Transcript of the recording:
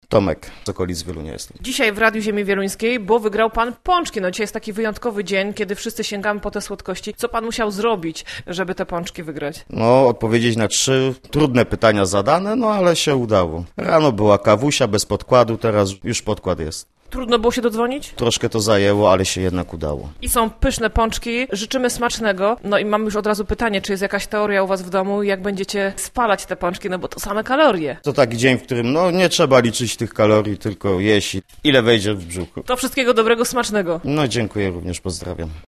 Tomek, z okolic Wielunia jestem. Dzisiaj w Radiu Ziemi Wieluńskiej, bo wygrał pan pączki. No dzisiaj jest taki wyjątkowy dzień, kiedy wszyscy sięgamy po te słodkości. Co pan musiał zrobić, żeby te pączki wygrać? No, odpowiedzieć na 3 trudne pytania zadane, no ale się udało. Rano była kawusia bez podkładu, teraz już podkład jest. Trudno było się dodzwonić? Troszkę to zajęło, ale się jednak udało. I są pyszne pączki. Życzymy smacznego. No i mam już od razu pytanie, czy jest jakaś teoria u was w domu, jak będziecie spalać te pączki, no bo to same kalorie. To taki dzień, w którym nie trzeba liczyć tych kalorii, tylko jeść ile wejdzie w brzuchu. To wszystkiego dobrego, smacznego. No, dziękuję również, pozdrawiam.